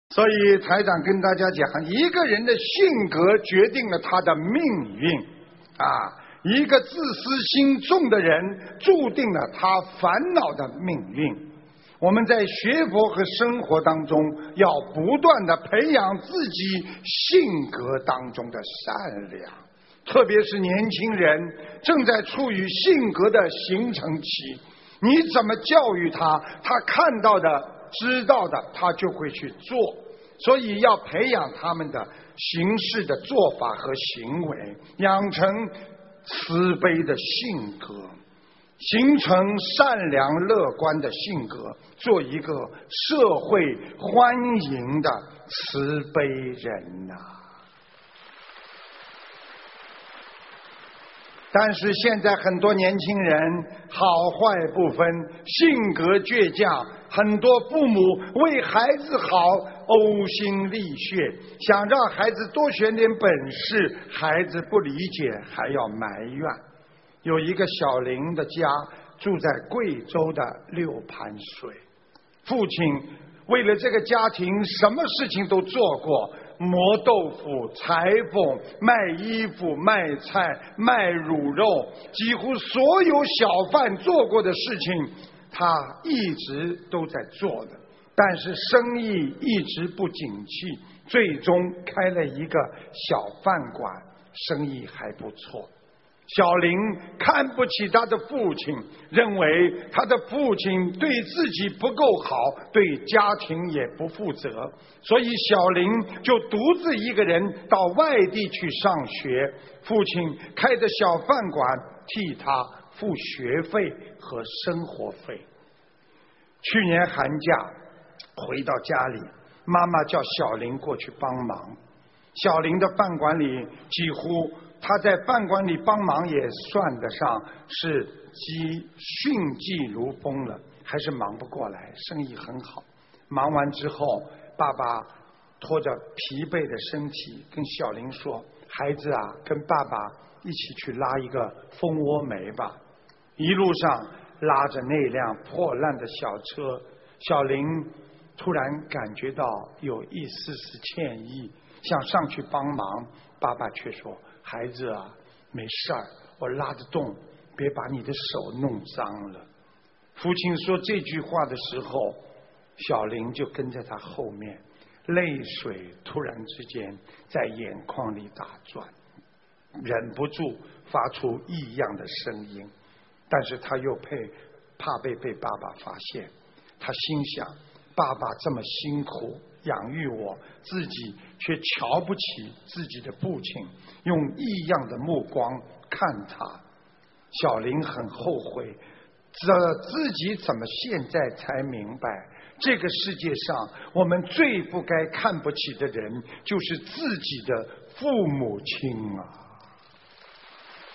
所以台长跟大家讲，一个人的性格决定了他的命运啊，一个自私心重的人注定了他烦恼的命运。我们在学佛和生活当中要不断的培养自己性格当中的善良，特别是年轻人正在处于性格的形成期，你怎么教育他，他看到的知道的他就会去做，所以要培养他们的行事的做法和行为，养成慈悲的性格，形成善良乐观的性格，做一个社会欢迎的慈悲人呐。但是现在很多年轻人好坏不分，性格倔强，很多父母为孩子好呕心沥血，想让孩子多学点本事，孩子不理解还要埋怨。有一个小林的家住在贵州的六盘水，父亲为了这个家庭什么事情都做过，磨豆腐、裁缝、卖衣服、卖菜、卖卤肉，几乎所有小贩做过的事情他一直都在做的，但是生意一直不景气，最终开了一个小饭馆，生意还不错。小林看不起他的父亲，认为他的父亲对自己不够好，对家庭也不负责，所以小林就独自一个人到外地去上学，父亲开的小饭馆替他付学费和生活费。去年寒假回到家里，妈妈叫小林过去帮忙。小林的饭馆里几乎他在饭馆里帮忙也算得上是迅疾如风了，还是忙不过来，生意很好。忙完之后，爸爸拖着疲惫的身体跟小林说，孩子啊，跟爸爸一起去拉一个蜂窝煤吧。一路上拉着那辆破烂的小车，小林突然感觉到有一丝丝歉意，想上去帮忙，爸爸却说，孩子啊，没事儿，我拉得动，别把你的手弄脏了。父亲说这句话的时候，小林就跟在他后面，泪水突然之间在眼眶里打转，忍不住发出异样的声音，但是他又怕被爸爸发现。他心想，爸爸这么辛苦养育我，自己却瞧不起自己的父亲，用异样的目光看他。小林很后悔，自己怎么现在才明白，这个世界上我们最不该看不起的人就是自己的父母亲啊。